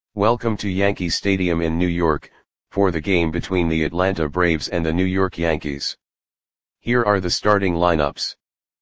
Welcome to Yankee Stadium in New York, for the game between the Atlanta Braves and the New York Yankees. Here are the starting lineups.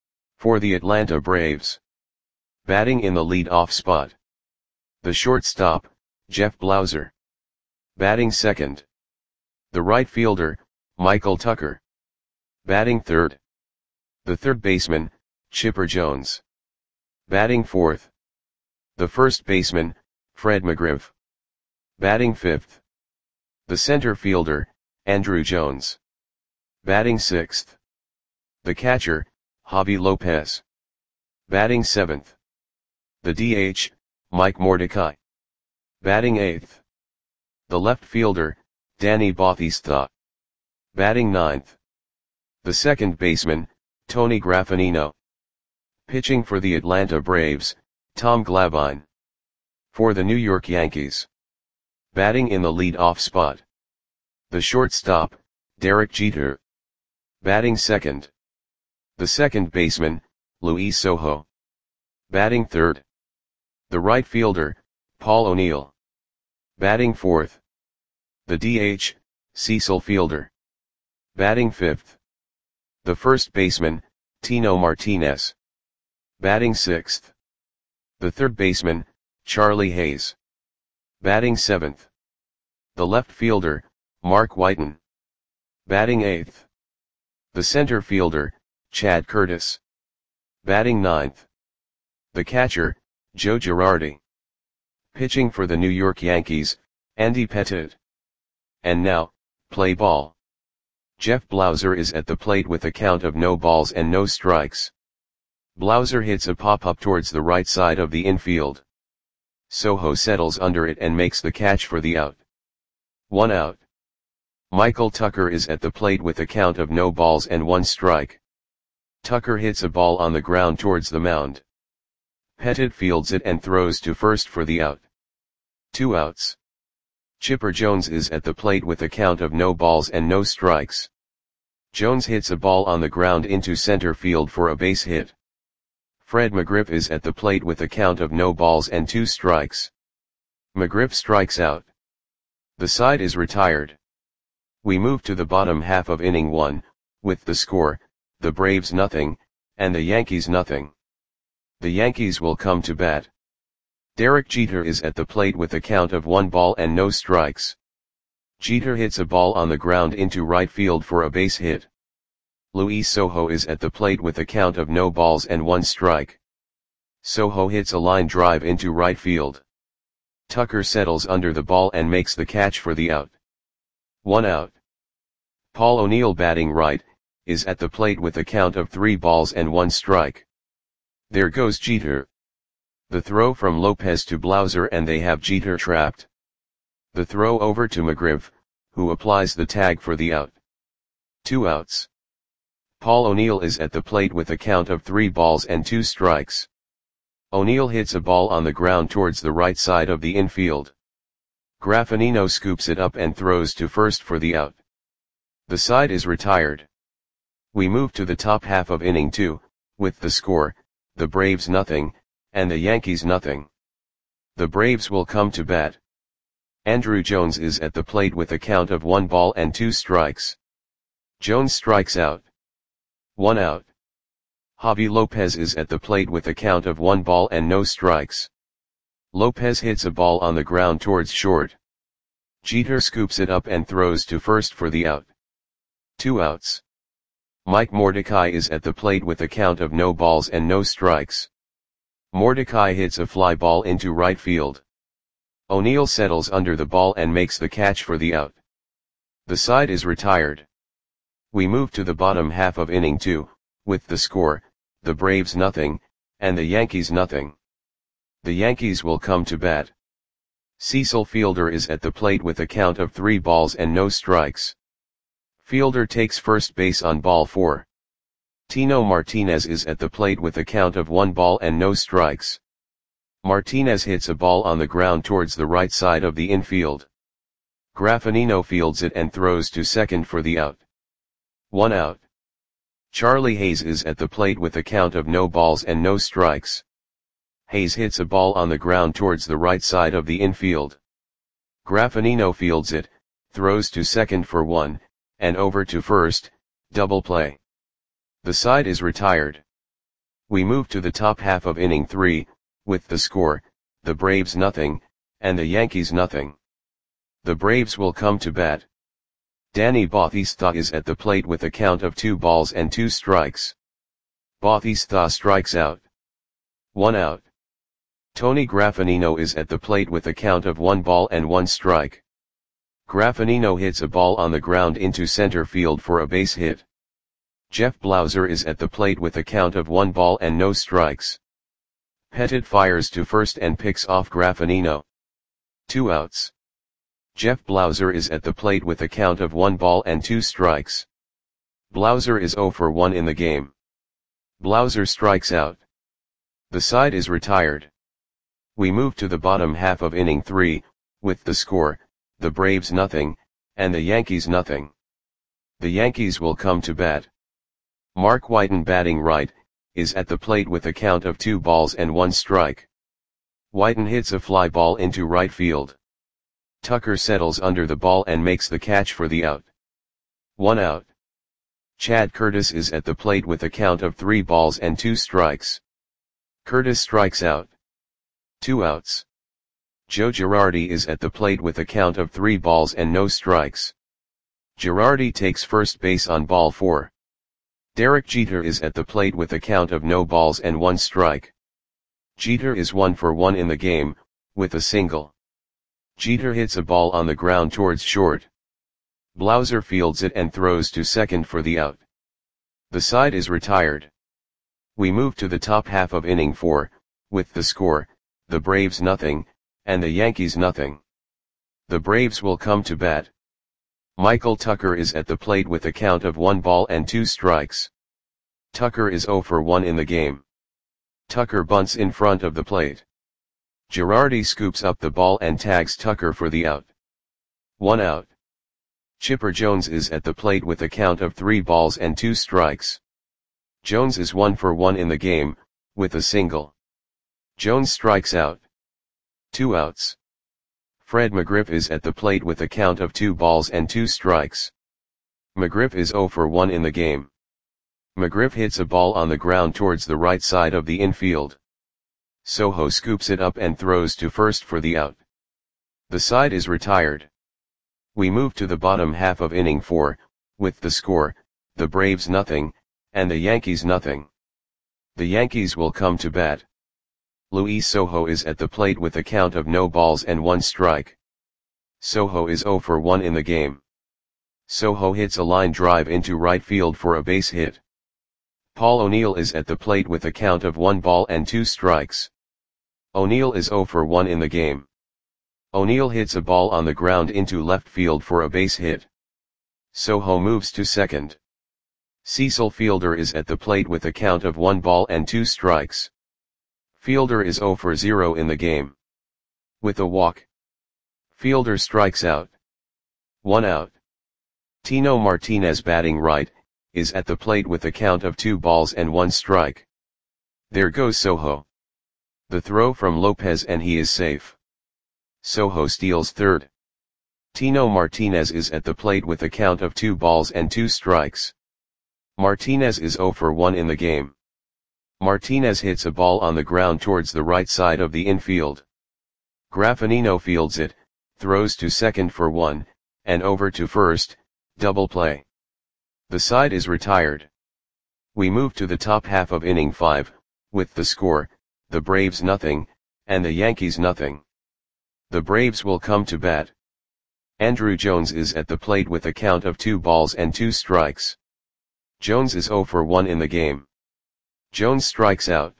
For the Atlanta Braves. Batting in the lead-off spot. The shortstop, Jeff Blauser. Batting second. The right fielder, Michael Tucker. Batting third. The third baseman, Chipper Jones. Batting fourth. The first baseman, Fred McGriff. Batting fifth. The center fielder, Andruw Jones. Batting sixth. The catcher, Javy Lopez. Batting seventh. The DH, Mike Mordecai. Batting eighth. The left fielder, Danny Bautista. Batting ninth. The second baseman, Tony Graffagnino. Pitching for the Atlanta Braves, Tom Glavine. For the New York Yankees. Batting in the lead-off spot. The shortstop, Derek Jeter. Batting second. The second baseman, Luis Sojo. Batting third. The right fielder, Paul O'Neill. Batting fourth. The DH, Cecil Fielder. Batting fifth. The first baseman, Tino Martinez. Batting sixth. The third baseman, Charlie Hayes. Batting seventh. The left fielder, Mark Whiten. Batting eighth. The center fielder, Chad Curtis. Batting ninth. The catcher, Joe Girardi. Pitching for the New York Yankees, Andy Pettitte. And now, play ball. Jeff Blauser is at the plate with a count of no balls and no strikes. Blauser hits a pop-up towards the right side of the infield. Sojo settles under it and makes the catch for the out. 1 out. Michael Tucker is at the plate with a count of no balls and 1 strike. Tucker hits a ball on the ground towards the mound. Pettitte fields it and throws to first for the out. 2 outs. Chipper Jones is at the plate with a count of no balls and no strikes. Jones hits a ball on the ground into center field for a base hit. Fred McGriff is at the plate with a count of no balls and 2 strikes. McGriff strikes out. The side is retired. We move to the bottom half of inning 1, with the score, the Braves nothing, and the Yankees nothing. The Yankees will come to bat. Derek Jeter is at the plate with a count of 1 ball and no strikes. Jeter hits a ball on the ground into right field for a base hit. Luis Sojo is at the plate with a count of no balls and 1 strike. Sojo hits a line drive into right field. Tucker settles under the ball and makes the catch for the out. 1 out. Paul O'Neill, batting right, is at the plate with a count of 3 balls and 1 strike. There goes Jeter. The throw from Lopez to Blauser and they have Jeter trapped. The throw over to McGriff, who applies the tag for the out. 2 outs. Paul O'Neill is at the plate with a count of 3 balls and 2 strikes. O'Neill hits a ball on the ground towards the right side of the infield. Graffagnino scoops it up and throws to first for the out. The side is retired. We move to the top half of inning 2, with the score, the Braves nothing, and the Yankees nothing. The Braves will come to bat. Andruw Jones is at the plate with a count of 1 ball and 2 strikes. Jones strikes out. 1 out. Javy Lopez is at the plate with a count of 1 ball and no strikes. Lopez hits a ball on the ground towards short. Jeter scoops it up and throws to first for the out. 2 outs. Mike Mordecai is at the plate with a count of no balls and no strikes. Mordecai hits a fly ball into right field. O'Neill settles under the ball and makes the catch for the out. The side is retired. We move to the bottom half of inning 2, with the score, the Braves nothing, and the Yankees nothing. The Yankees will come to bat. Cecil Fielder is at the plate with a count of 3 balls and no strikes. Fielder takes first base on ball 4. Tino Martinez is at the plate with a count of 1 ball and no strikes. Martinez hits a ball on the ground towards the right side of the infield. Graffagnino fields it and throws to second for the out. 1 out. Charlie Hayes is at the plate with a count of no balls and no strikes. Hayes hits a ball on the ground towards the right side of the infield. Graffinino fields it, throws to second for 1, and over to first, double play. The side is retired. We move to the top half of inning 3, with the score, the Braves nothing, and the Yankees nothing. The Braves will come to bat. Danny Bautista is at the plate with a count of 2 balls and 2 strikes. Bautista strikes out. 1 out. Tony Graffinino is at the plate with a count of 1 ball and 1 strike. Graffinino hits a ball on the ground into center field for a base hit. Jeff Blauser is at the plate with a count of 1 ball and no strikes. Pettit fires to first and picks off Graffinino. 2 outs. Jeff Blauser is at the plate with a count of 1 ball and 2 strikes. Blauser is 0 for 1 in the game. Blauser strikes out. The side is retired. We move to the bottom half of inning 3, with the score, the Braves nothing, and the Yankees nothing. The Yankees will come to bat. Mark Whiten, batting right, is at the plate with a count of 2 balls and 1 strike. Whiten hits a fly ball into right field. Tucker settles under the ball and makes the catch for the out. 1 out. Chad Curtis is at the plate with a count of 3 balls and 2 strikes. Curtis strikes out. 2 outs. Joe Girardi is at the plate with a count of 3 balls and no strikes. Girardi takes first base on ball 4. Derek Jeter is at the plate with a count of no balls and 1 strike. Jeter is 1 for 1 in the game, with a single. Jeter hits a ball on the ground towards short. Blauser fields it and throws to second for the out. The side is retired. We move to the top half of inning 4, with the score, the Braves nothing, and the Yankees nothing. The Braves will come to bat. Michael Tucker is at the plate with a count of 1 ball and 2 strikes. Tucker is 0 for 1 in the game. Tucker bunts in front of the plate. Girardi scoops up the ball and tags Tucker for the out. 1 out. Chipper Jones is at the plate with a count of 3 balls and 2 strikes. Jones is 1 for 1 in the game, with a single. Jones strikes out. 2 outs. Fred McGriff is at the plate with a count of 2 balls and 2 strikes. McGriff is 0 for 1 in the game. McGriff hits a ball on the ground towards the right side of the infield. Soho scoops it up and throws to first for the out. The side is retired. We move to the bottom half of inning 4, with the score, the Braves nothing, and the Yankees nothing. The Yankees will come to bat. Luis Soho is at the plate with a count of no balls and 1 strike. Soho is 0 for 1 in the game. Soho hits a line drive into right field for a base hit. Paul O'Neill is at the plate with a count of 1 ball and 2 strikes. O'Neill is 0 for 1 in the game. O'Neill hits a ball on the ground into left field for a base hit. Soho moves to second. Cecil Fielder is at the plate with a count of 1 ball and 2 strikes. Fielder is 0 for 0 in the game. With a walk, Fielder strikes out. 1 out. Tino Martinez, batting right, is at the plate with a count of 2 balls and 1 strike. There goes Soho. The throw from Lopez and he is safe. Soho steals third. Tino Martinez is at the plate with a count of 2 balls and 2 strikes. Martinez is 0 for 1 in the game. Martinez hits a ball on the ground towards the right side of the infield. Graffinino fields it, throws to second for 1, and over to first, double play. The side is retired. We move to the top half of inning 5, with the score, the Braves nothing, and the Yankees nothing. The Braves will come to bat. Andrew Jones is at the plate with a count of 2 balls and 2 strikes. Jones is 0 for 1 in the game. Jones strikes out.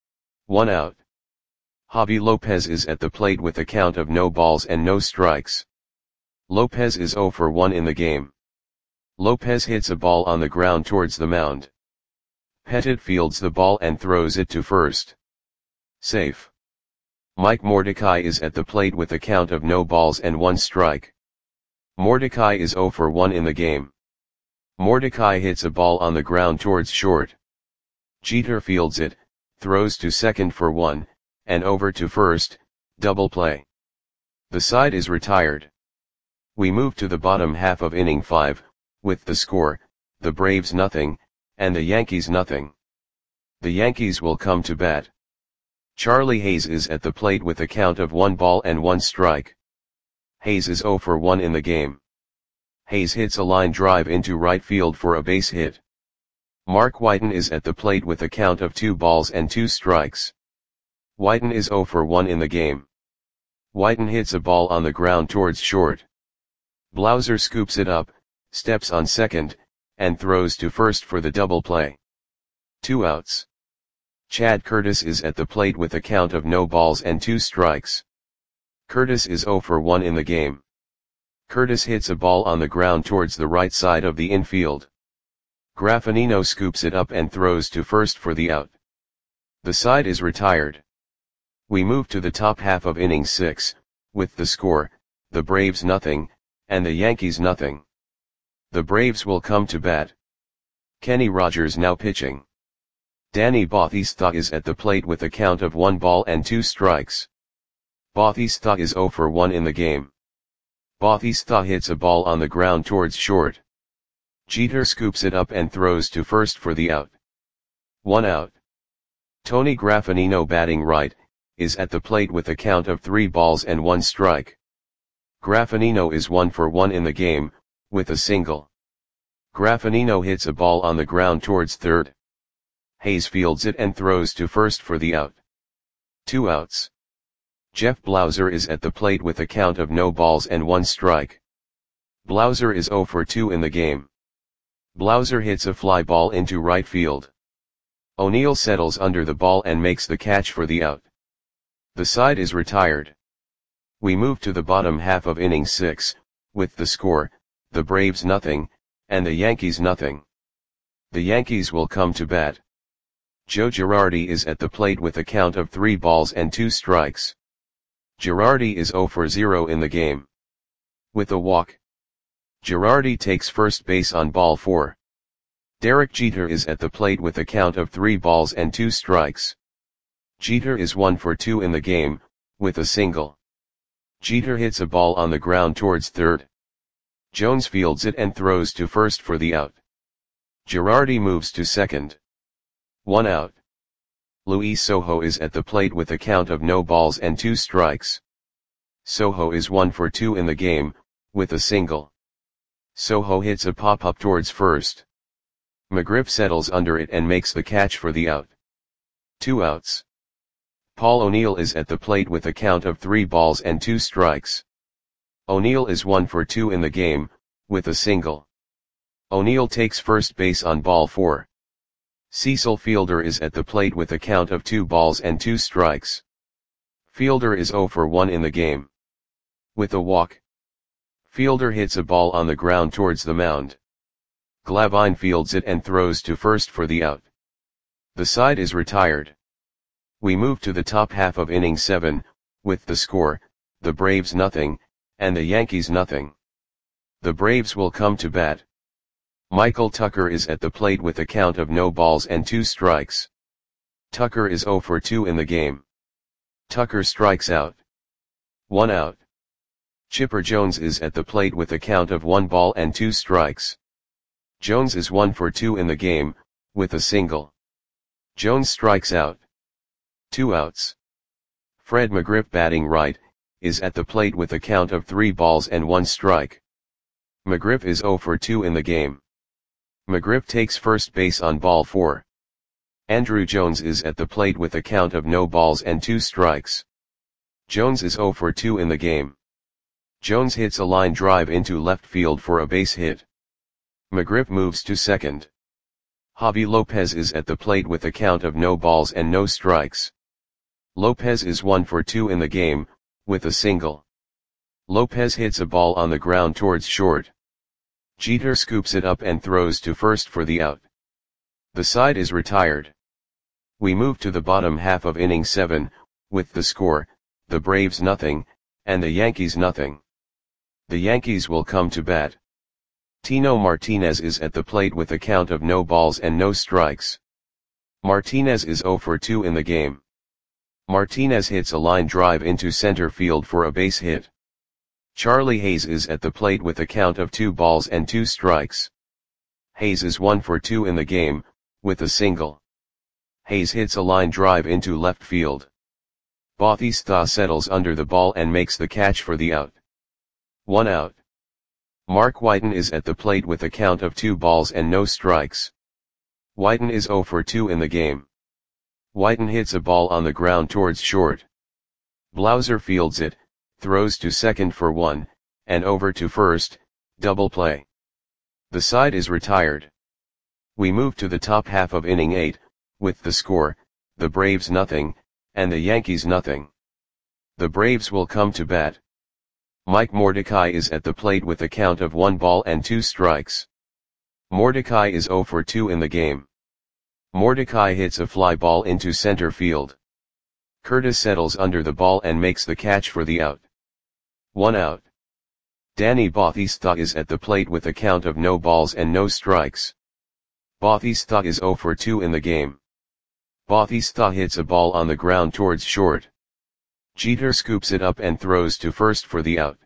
1 out. Javi Lopez is at the plate with a count of no balls and no strikes. Lopez is 0 for 1 in the game. Lopez hits a ball on the ground towards the mound. Pettit fields the ball and throws it to first. Safe. Mike Mordecai is at the plate with a count of no balls and 1 strike. Mordecai is 0 for 1 in the game. Mordecai hits a ball on the ground towards short. Jeter fields it, throws to second for 1, and over to first, double play. The side is retired. We move to the bottom half of inning 5, with the score, the Braves nothing, and the Yankees nothing. The Yankees will come to bat. Charlie Hayes is at the plate with a count of 1 ball and 1 strike. Hayes is 0 for 1 in the game. Hayes hits a line drive into right field for a base hit. Mark Whiten is at the plate with a count of 2 balls and 2 strikes. Whiten is 0 for 1 in the game. Whiten hits a ball on the ground towards short. Blauser scoops it up, steps on second, and throws to first for the double play. 2 outs. Chad Curtis is at the plate with a count of no balls and 2 strikes. Curtis is 0 for 1 in the game. Curtis hits a ball on the ground towards the right side of the infield. Graffinino scoops it up and throws to first for the out. The side is retired. We move to the top half of inning 6, with the score, the Braves nothing, and the Yankees nothing. The Braves will come to bat. Kenny Rogers now pitching. Danny Bautista is at the plate with a count of 1 ball and 2 strikes. Bautista is 0 for 1 in the game. Bautista hits a ball on the ground towards short. Jeter scoops it up and throws to first for the out. 1 out. Tony Graffinino batting right, is at the plate with a count of 3 balls and 1 strike. Graffinino is 1 for 1 in the game, with a single. Graffinino hits a ball on the ground towards third. Hayes fields it and throws to first for the out. 2 outs. Jeff Blauser is at the plate with a count of no balls and 1 strike. Blauser is 0 for 2 in the game. Blauser hits a fly ball into right field. O'Neill settles under the ball and makes the catch for the out. The side is retired. We move to the bottom half of inning 6, with the score, the Braves nothing, and the Yankees nothing. The Yankees will come to bat. Joe Girardi is at the plate with a count of 3 balls and 2 strikes. Girardi is 0 for 0 in the game. With a walk. Girardi takes first base on ball 4. Derek Jeter is at the plate with a count of 3 balls and 2 strikes. Jeter is 1 for 2 in the game, with a single. Jeter hits a ball on the ground towards third. Jones fields it and throws to first for the out. Girardi moves to second. 1 out. Luis Sojo is at the plate with a count of no balls and 2 strikes. Sojo is 1 for 2 in the game, with a single. Sojo hits a pop-up towards first. McGriff settles under it and makes the catch for the out. 2 outs. Paul O'Neill is at the plate with a count of 3 balls and 2 strikes. O'Neill is 1 for 2 in the game, with a single. O'Neill takes first base on ball 4. Cecil Fielder is at the plate with a count of 2 balls and 2 strikes. Fielder is 0 for 1 in the game. With a walk. Fielder hits a ball on the ground towards the mound. Glavine fields it and throws to first for the out. The side is retired. We move to the top half of inning 7, with the score, the Braves nothing, and the Yankees nothing. The Braves will come to bat. Michael Tucker is at the plate with a count of no balls and 2 strikes. Tucker is 0 for 2 in the game. Tucker strikes out. 1 out. Chipper Jones is at the plate with a count of 1 ball and 2 strikes. Jones is 1 for 2 in the game, with a single. Jones strikes out. 2 outs. Fred McGriff batting right, is at the plate with a count of 3 balls and 1 strike. McGriff is 0 for 2 in the game. McGriff takes first base on ball 4. Andrew Jones is at the plate with a count of no balls and 2 strikes. Jones is 0 for 2 in the game. Jones hits a line drive into left field for a base hit. McGriff moves to second. Javi Lopez is at the plate with a count of no balls and no strikes. Lopez is 1 for 2 in the game, with a single. Lopez hits a ball on the ground towards short. Jeter scoops it up and throws to first for the out. The side is retired. We move to the bottom half of inning 7, with the score, the Braves nothing, and the Yankees nothing. The Yankees will come to bat. Tino Martinez is at the plate with a count of no balls and no strikes. Martinez is 0 for 2 in the game. Martinez hits a line drive into center field for a base hit. Charlie Hayes is at the plate with a count of 2 balls and 2 strikes. Hayes is 1 for 2 in the game, with a single. Hayes hits a line drive into left field. Bautista settles under the ball and makes the catch for the out. 1 out. Mark Whiten is at the plate with a count of 2 balls and no strikes. Whiten is 0 for 2 in the game. Whiten hits a ball on the ground towards short. Blauser fields it, throws to second for 1, and over to first, double play. The side is retired. We move to the top half of inning 8, with the score, the Braves nothing, and the Yankees nothing. The Braves will come to bat. Mike Mordecai is at the plate with a count of 1 ball and 2 strikes. Mordecai is 0 for 2 in the game. Mordecai hits a fly ball into center field. Curtis settles under the ball and makes the catch for the out. 1 out. Danny Bautista is at the plate with a count of no balls and no strikes. Bautista is 0 for 2 in the game. Bautista hits a ball on the ground towards short. Jeter scoops it up and throws to first for the out.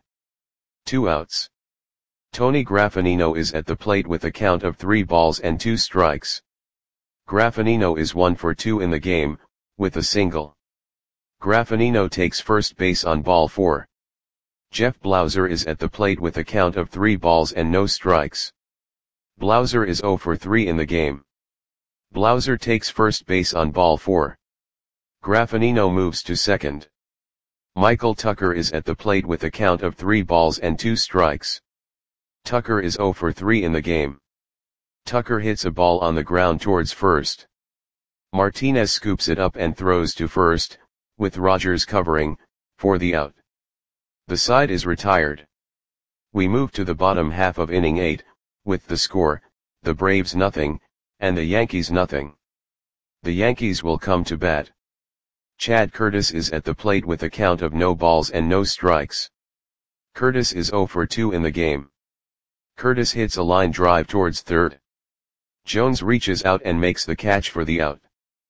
2 outs. Tony Graffanino is at the plate with a count of 3 balls and 2 strikes. Graffanino is 1 for 2 in the game, with a single. Graffanino takes first base on ball 4. Jeff Blauser is at the plate with a count of 3 balls and no strikes. Blauser is 0 for 3 in the game. Blauser takes first base on ball 4. Graffanino moves to second. Michael Tucker is at the plate with a count of 3 balls and 2 strikes. Tucker is 0 for 3 in the game. Tucker hits a ball on the ground towards first. Martinez scoops it up and throws to first, with Rogers covering, for the out. The side is retired. We move to the bottom half of inning 8, with the score, the Braves nothing, and the Yankees nothing. The Yankees will come to bat. Chad Curtis is at the plate with a count of no balls and no strikes. Curtis is 0 for 2 in the game. Curtis hits a line drive towards third. Jones reaches out and makes the catch for the out.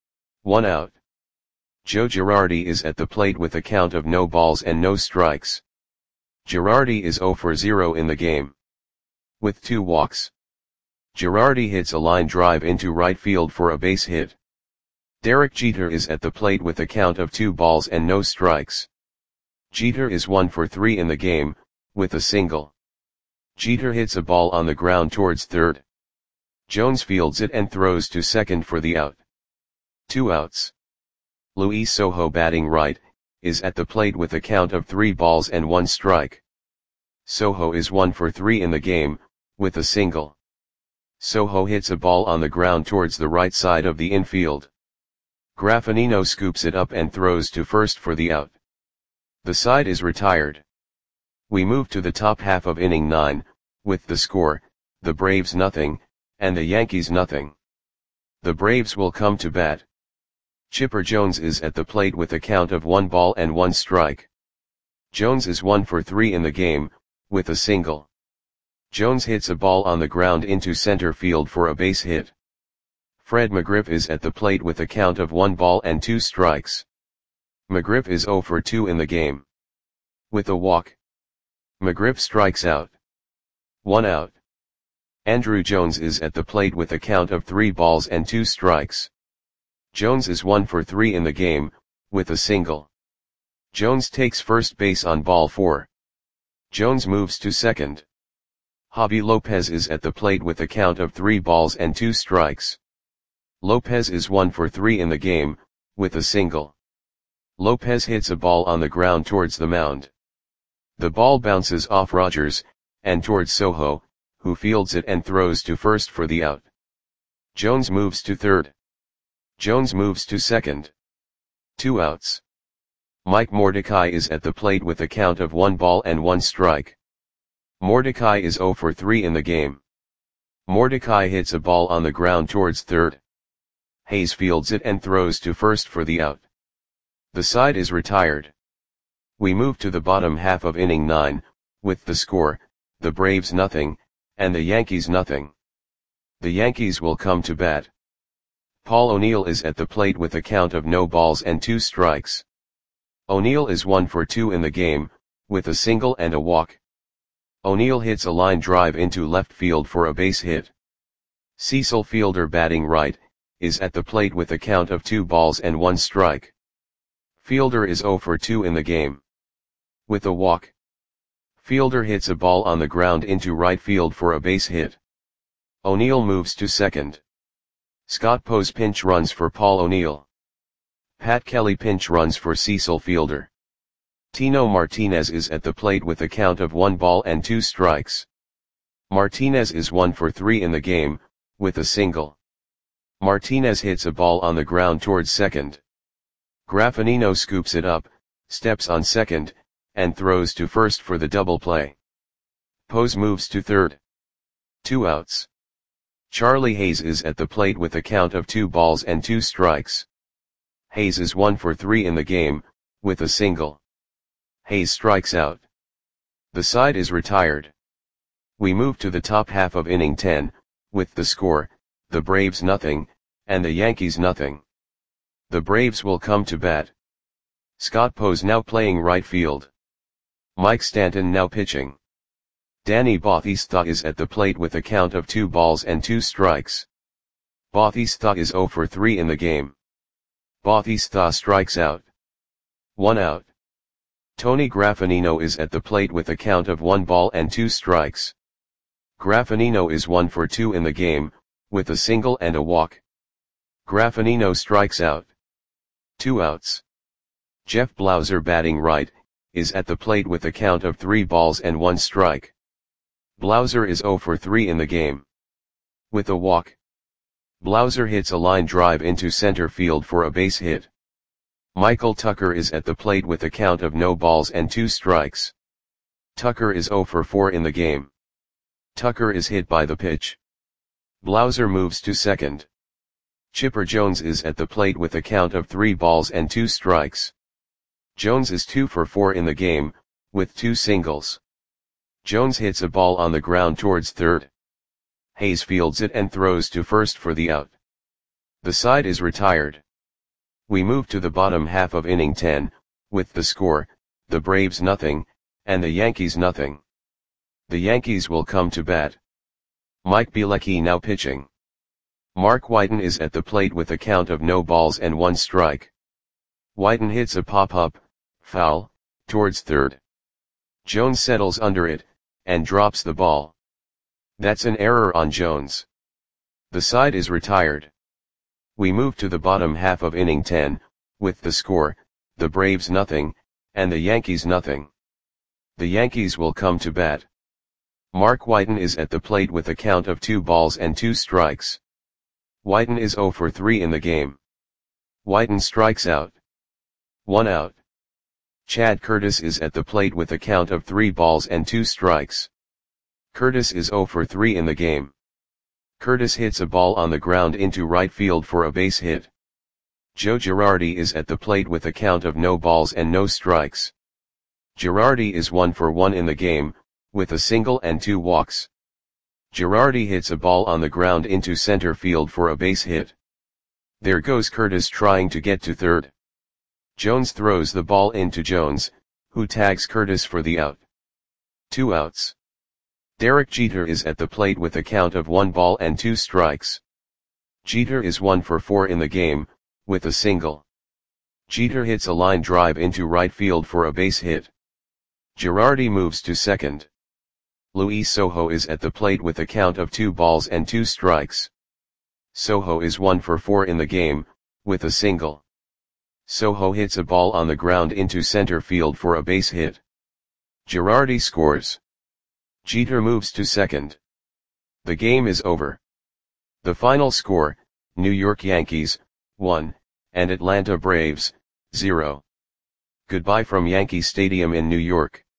1 out. Joe Girardi is at the plate with a count of no balls and no strikes. Girardi is 0 for 0 in the game. With 2 walks. Girardi hits a line drive into right field for a base hit. Derek Jeter is at the plate with a count of 2 balls and no strikes. Jeter is 1 for 3 in the game, with a single. Jeter hits a ball on the ground towards third. Jones fields it and throws to second for the out. 2 outs. Luis Sojo, batting right, is at the plate with a count of 3 balls and 1 strike. Sojo is 1 for 3 in the game, with a single. Sojo hits a ball on the ground towards the right side of the infield. Graffanino scoops it up and throws to first for the out. The side is retired. We move to the top half of inning 9, with the score, the Braves nothing, and the Yankees nothing. The Braves will come to bat. Chipper Jones is at the plate with a count of 1 ball and 1 strike. Jones is 1 for 3 in the game, with a single. Jones hits a ball on the ground into center field for a base hit. Fred McGriff is at the plate with a count of 1 ball and 2 strikes. McGriff is 0 for 2 in the game. With a walk. McGriff strikes out. 1 out. Andruw Jones is at the plate with a count of 3 balls and 2 strikes. Jones is 1 for 3 in the game, with a single. Jones takes first base on ball 4. Jones moves to second. Javi Lopez is at the plate with a count of 3 balls and 2 strikes. Lopez is 1 for 3 in the game, with a single. Lopez hits a ball on the ground towards the mound. The ball bounces off Rogers, and towards Sojo, who fields it and throws to first for the out. Jones moves to third. Jones moves to second. 2 outs. Mike Mordecai is at the plate with a count of 1 ball and 1 strike. Mordecai is 0 for 3 in the game. Mordecai hits a ball on the ground towards third. Hayes fields it and throws to first for the out. The side is retired. We move to the bottom half of inning 9, with the score, the Braves nothing, and the Yankees nothing. The Yankees will come to bat. Paul O'Neill is at the plate with a count of no balls and 2 strikes. O'Neill is 1 for 2 in the game, with a single and a walk. O'Neill hits a line drive into left field for a base hit. Cecil Fielder, batting right, is at the plate with a count of 2 balls and 1 strike. Fielder is 0 for 2 in the game. With a walk, Fielder hits a ball on the ground into right field for a base hit. O'Neill moves to second. Scott Pose pinch runs for Paul O'Neill. Pat Kelly pinch runs for Cecil Fielder. Tino Martinez is at the plate with a count of 1 ball and 2 strikes. Martinez is 1 for 3 in the game, with a single. Martinez hits a ball on the ground towards second. Graffinino scoops it up, steps on second, and throws to first for the double play. Pose moves to third. 2 outs. Charlie Hayes is at the plate with a count of 2 balls and 2 strikes. Hayes is 1 for 3 in the game, with a single. Hayes strikes out. The side is retired. We move to the top half of inning 10, with the score, the Braves nothing, and the Yankees nothing. The Braves will come to bat. Scott Pose now playing right field. Mike Stanton now pitching. Danny Bautista is at the plate with a count of 2 balls and 2 strikes. Bautista is 0 for 3 in the game. Bautista strikes out. 1 out. Tony Graffinino is at the plate with a count of 1 ball and 2 strikes. Graffinino is 1 for 2 in the game, with a single and a walk. Graffinino strikes out. 2 outs. Jeff Blauser, batting right, is at the plate with a count of 3 balls and 1 strike. Blauser is 0 for 3 in the game. With a walk, Blauser hits a line drive into center field for a base hit. Michael Tucker is at the plate with a count of no balls and 2 strikes. Tucker is 0 for 4 in the game. Tucker is hit by the pitch. Blauser moves to second. Chipper Jones is at the plate with a count of 3 balls and 2 strikes. Jones is 2 for 4 in the game, with 2 singles. Jones hits a ball on the ground towards third. Hayes fields it and throws to first for the out. The side is retired. We move to the bottom half of inning 10, with the score, the Braves nothing, and the Yankees nothing. The Yankees will come to bat. Mike Bielecki now pitching. Mark Whiten is at the plate with a count of no balls and 1 strike. Whiten hits a pop-up, foul, towards third. Jones settles under it, and drops the ball. That's an error on Jones. The side is retired. We move to the bottom half of inning 10, with the score, the Braves nothing, and the Yankees nothing. The Yankees will come to bat. Mark Whiten is at the plate with a count of 2 balls and 2 strikes. Whiten is 0 for 3 in the game. Whiten strikes out. 1 out. Chad Curtis is at the plate with a count of 3 balls and 2 strikes. Curtis is 0 for 3 in the game. Curtis hits a ball on the ground into right field for a base hit. Joe Girardi is at the plate with a count of no balls and no strikes. Girardi is 1 for 1 in the game, with a single and 2 walks. Girardi hits a ball on the ground into center field for a base hit. There goes Curtis trying to get to third. Jones throws the ball into Jones, who tags Curtis for the out. 2 outs. Derek Jeter is at the plate with a count of 1 ball and 2 strikes. Jeter is 1 for 4 in the game, with a single. Jeter hits a line drive into right field for a base hit. Girardi moves to second. Luis Sojo is at the plate with a count of 2 balls and 2 strikes. Sojo is 1 for 4 in the game, with a single. Sojo hits a ball on the ground into center field for a base hit. Girardi scores. Jeter moves to second. The game is over. The final score, New York Yankees, 1, and Atlanta Braves, 0. Goodbye from Yankee Stadium in New York.